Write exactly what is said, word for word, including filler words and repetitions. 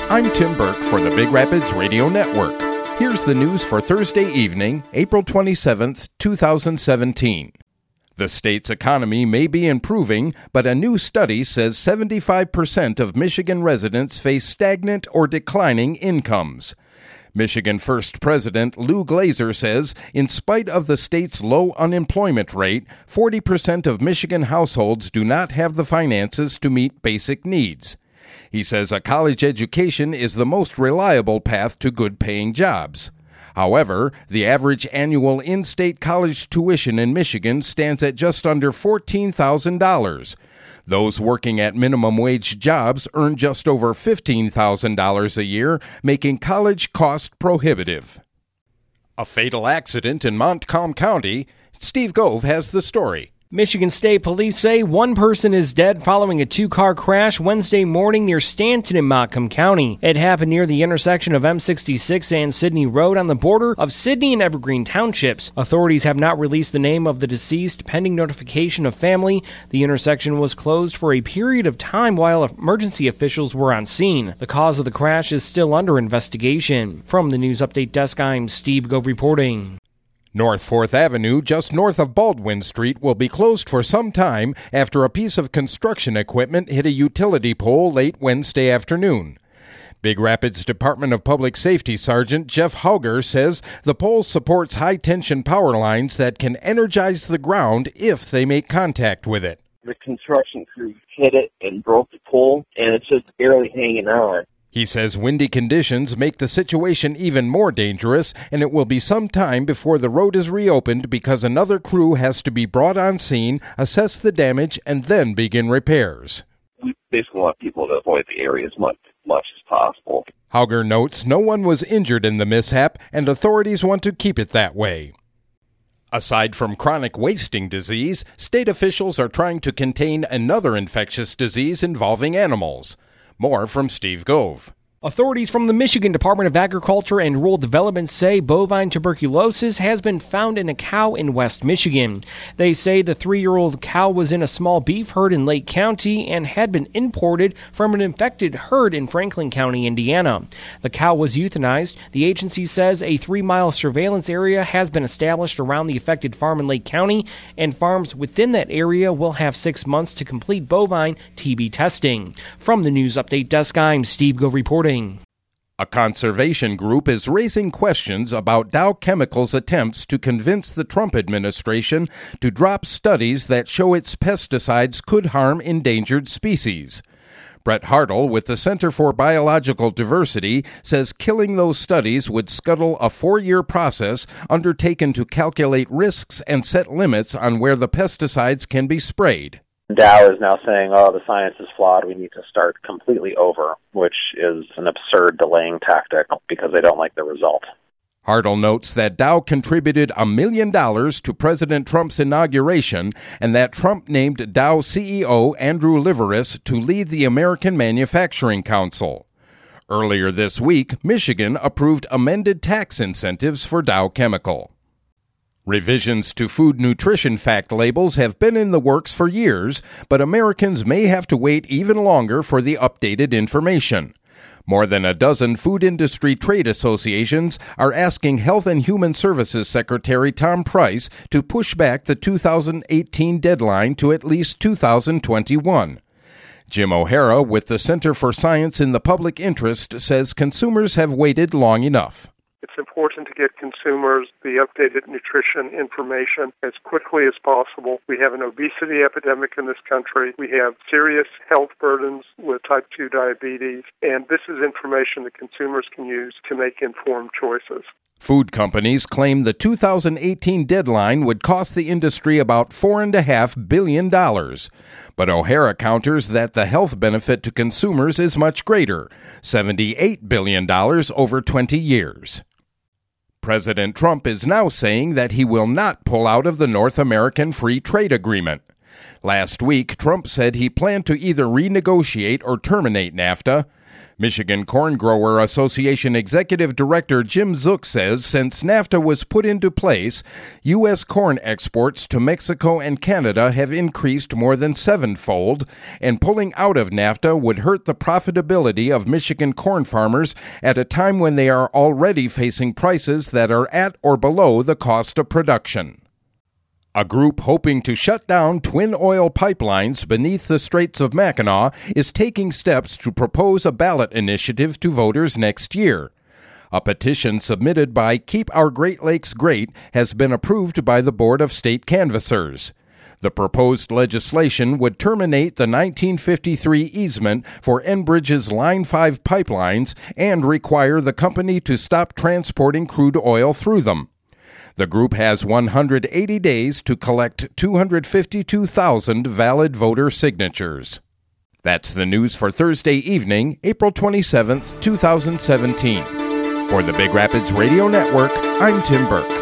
I'm Tim Burke for the Big Rapids Radio Network. Here's the news for Thursday evening, April twenty-seventh, twenty seventeen. The state's economy may be improving, but a new study says seventy-five percent of Michigan residents face stagnant or declining incomes. Michigan First President Lou Glazer says, in spite of the state's low unemployment rate, forty percent of Michigan households do not have the finances to meet basic needs. He says a college education is the most reliable path to good-paying jobs. However, the average annual in-state college tuition in Michigan stands at just under fourteen thousand dollars. Those working at minimum wage jobs earn just over fifteen thousand dollars a year, making college cost prohibitive. A fatal accident in Montcalm County. Steve Gove has the story. Michigan State Police say one person is dead following a two-car crash Wednesday morning near Stanton in Montcalm County. It happened near the intersection of M sixty-six and Sidney Road on the border of Sidney and Evergreen Townships. Authorities have not released the name of the deceased pending notification of family. The intersection was closed for a period of time while emergency officials were on scene. The cause of the crash is still under investigation. From the News Update Desk, I'm Steve Gove reporting. North fourth Avenue, just north of Baldwin Street, will be closed for some time after a piece of construction equipment hit a utility pole late Wednesday afternoon. Big Rapids Department of Public Safety Sergeant Jeff Hauger says the pole supports high-tension power lines that can energize the ground if they make contact with it. The construction crew hit it and broke the pole, and it's just barely hanging on. He says windy conditions make the situation even more dangerous, and it will be some time before the road is reopened because another crew has to be brought on scene, assess the damage, and then begin repairs. We basically want people to avoid the area as much, much as possible. Hauger notes no one was injured in the mishap, and authorities want to keep it that way. Aside from chronic wasting disease, state officials are trying to contain another infectious disease involving animals. More from Steve Gove. Authorities from the Michigan Department of Agriculture and Rural Development say bovine tuberculosis has been found in a cow in West Michigan. They say the three-year-old cow was in a small beef herd in Lake County and had been imported from an infected herd in Franklin County, Indiana. The cow was euthanized. The agency says a three-mile surveillance area has been established around the affected farm in Lake County, and farms within that area will have six months to complete bovine T B testing. From the News Update Desk, I'm Steve Gove reporting. A conservation group is raising questions about Dow Chemicals' attempts to convince the Trump administration to drop studies that show its pesticides could harm endangered species. Brett Hartle with the Center for Biological Diversity says killing those studies would scuttle a four-year process undertaken to calculate risks and set limits on where the pesticides can be sprayed. Dow is now saying, oh, the science is flawed, we need to start completely over, which is an absurd delaying tactic because they don't like the result. Hartle notes that Dow contributed a million dollars to President Trump's inauguration and that Trump named Dow C E O Andrew Liveris to lead the American Manufacturing Council. Earlier this week, Michigan approved amended tax incentives for Dow Chemical. Revisions to food nutrition fact labels have been in the works for years, but Americans may have to wait even longer for the updated information. More than a dozen food industry trade associations are asking Health and Human Services Secretary Tom Price to push back the two thousand eighteen deadline to at least two thousand twenty-one. Jim O'Hara with the Center for Science in the Public Interest says consumers have waited long enough. It's important to get consumers the updated nutrition information as quickly as possible. We have an obesity epidemic in this country. We have serious health burdens with type two diabetes, and this is information that consumers can use to make informed choices. Food companies claim the two thousand eighteen deadline would cost the industry about four point five billion dollars. But O'Hara counters that the health benefit to consumers is much greater, seventy-eight billion dollars over twenty years. President Trump is now saying that he will not pull out of the North American Free Trade Agreement. Last week, Trump said he planned to either renegotiate or terminate NAFTA. Michigan Corn Grower Association Executive Director Jim Zook says since NAFTA was put into place, U S corn exports to Mexico and Canada have increased more than sevenfold, and pulling out of NAFTA would hurt the profitability of Michigan corn farmers at a time when they are already facing prices that are at or below the cost of production. A group hoping to shut down twin oil pipelines beneath the Straits of Mackinac is taking steps to propose a ballot initiative to voters next year. A petition submitted by Keep Our Great Lakes Great has been approved by the Board of State Canvassers. The proposed legislation would terminate the nineteen fifty-three easement for Enbridge's Line five pipelines and require the company to stop transporting crude oil through them. The group has one hundred eighty days to collect two hundred fifty-two thousand valid voter signatures. That's the news for Thursday evening, April twenty-seventh, twenty seventeen. For the Big Rapids Radio Network, I'm Tim Burke.